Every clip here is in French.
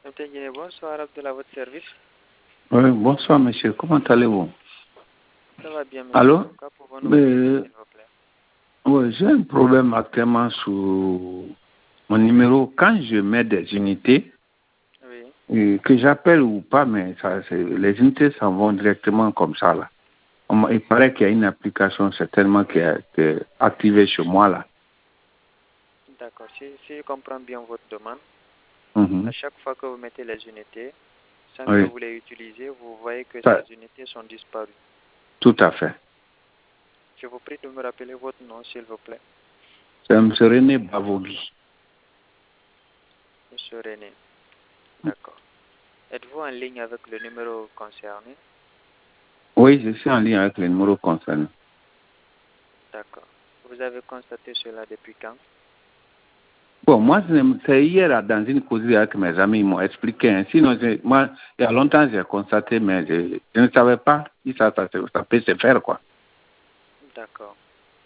Bonsoir, Abdullah, à votre service. Oui, bonsoir monsieur, comment allez-vous? Ça va bien, monsieur. Allô? Quoi pouvons-nous vous aider, s'il vous plaît? Oui, j'ai un problème actuellement sur mon numéro. Quand je mets des unités, Oui. que j'appelle ou pas, mais les unités s'en vont directement comme ça là. Il paraît qu'il y a une application certainement qui est activée chez moi là. D'accord. Si je comprends bien votre demande, Mhm. à chaque fois que vous mettez les unités, sans Oui. que vous les utilisez, vous voyez que Ça- ces unités sont disparues. Tout à fait. Je vous prie de me rappeler votre nom, s'il vous plaît. C'est M. René Bavogui. Monsieur René. D'accord. Êtes-vous en ligne avec le numéro concerné? Oui, je suis en ligne avec le numéro concerné. D'accord. Vous avez constaté cela depuis quand? Bon, moi, c'est hier dans une causerie avec mes amis, ils m'ont expliqué. Hein. Sinon, moi, il y a longtemps, j'ai constaté, mais je ne savais pas si ça peut se faire, quoi. D'accord.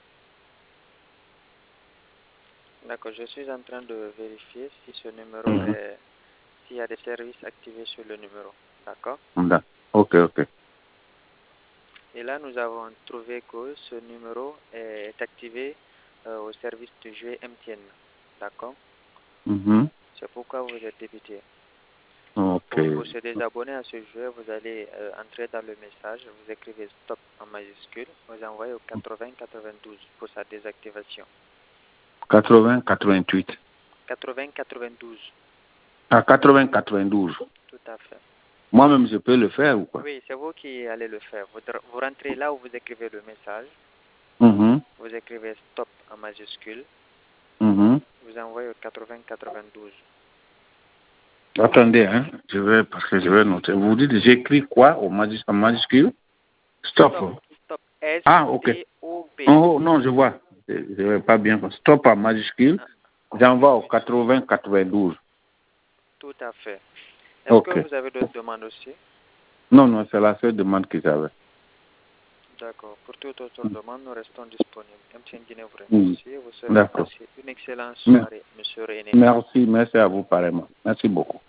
D'accord. Je suis en train de vérifier si ce numéro est... s'il y a des services activés sur le numéro. D'accord? Ok. Et là, nous avons trouvé que ce numéro est activé au service de jeu MTN. D'accord? Mhm. C'est pourquoi vous êtes débité. Ok. Pour se désabonner à ce jeu, vous allez entrer dans le message, vous écrivez stop en majuscule, vous envoyez au 80-92 pour sa désactivation. 80-88. 80-92. À 80-92. Tout à fait. Moi-même, je peux le faire ou quoi? Oui, c'est vous qui allez le faire. Vous rentrez là où vous écrivez le message, Mhm. vous écrivez stop en majuscule, Mhm. vous envoyez au 80-92. Attendez, hein, parce que je vais noter. Vous dites, j'écris quoi en majuscule? Stop. Stop. Ah, ok. S-T-O-P. Oh, non, je vois. Je ne vais pas bien. Stop en majuscule. J'envoie au 80-92. Tout à fait. Est-ce Ok. que vous avez d'autres demandes aussi? Non, c'est la seule demande que j'avais. D'accord. Pour toute autre demande, nous restons disponibles. MTN Guinée vous remercie. Vous souhaite de D'accord. passer une excellente soirée, Monsieur René. Merci à vous pareillement. Merci beaucoup.